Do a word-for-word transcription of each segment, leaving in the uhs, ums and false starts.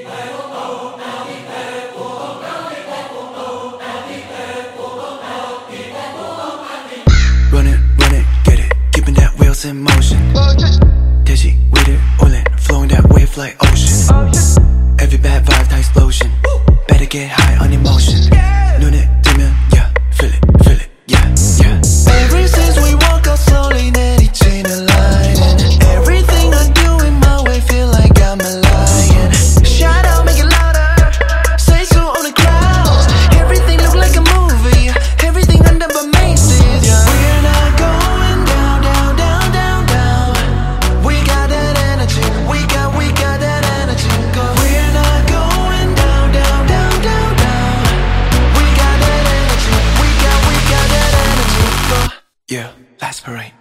Run it, run it, get it, keeping that wheels in motion. Digi, with it, oilin', flowing that wave like ocean. Every bad vibe, that explosion. Better get high on emotion. 눈에 뜨면, yeah, feel it, feel it, yeah, yeah. Ever since we walk out slowly, 내리치는 line, and everything I do in my way feel like I'm a lion. Shout out, make it louder, say so on the crowd. Everything look like a movie, everything under my maces. Yeah. We're not going down, down, down, down, down. We got that energy, we got, we got that energy. Go. We're not going down, down, down, down, down. We got that energy, we got, we got that energy. Go. Yeah, last parade.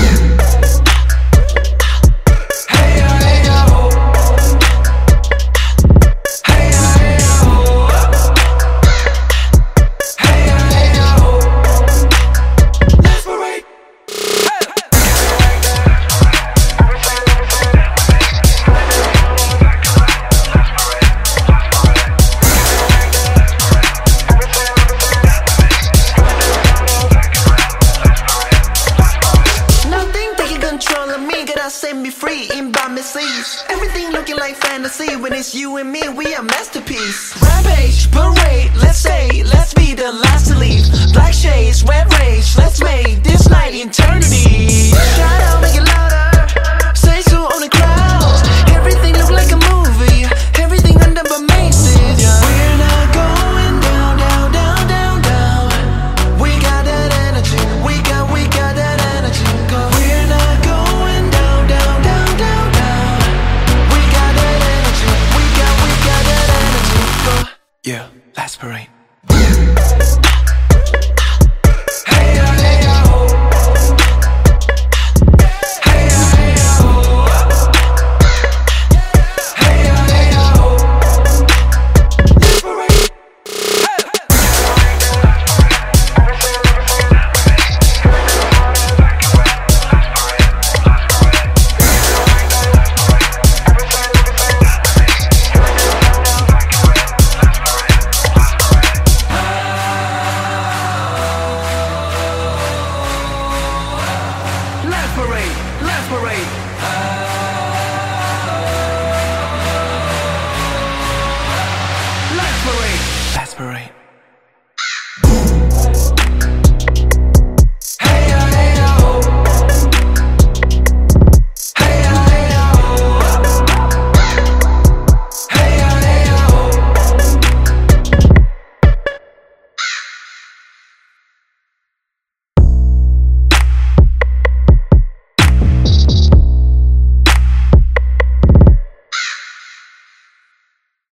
Set me free in by misses. Everything looking like fantasy. When it's you and me, we a masterpiece. Rampage, parade, let's say, let's be the last to leave. Black shades, red rage, let's make this night eternity. Shout out, make it louder, say so on the crowd. Everything look like a movie, everything under my maces. Yeah. We're not going down, down, down, down, down. We got that energy, we got, we got that energy. Go. We're not going down, down, down, down, down. We got that energy, we got, we got that energy. Go. Yeah, last parade.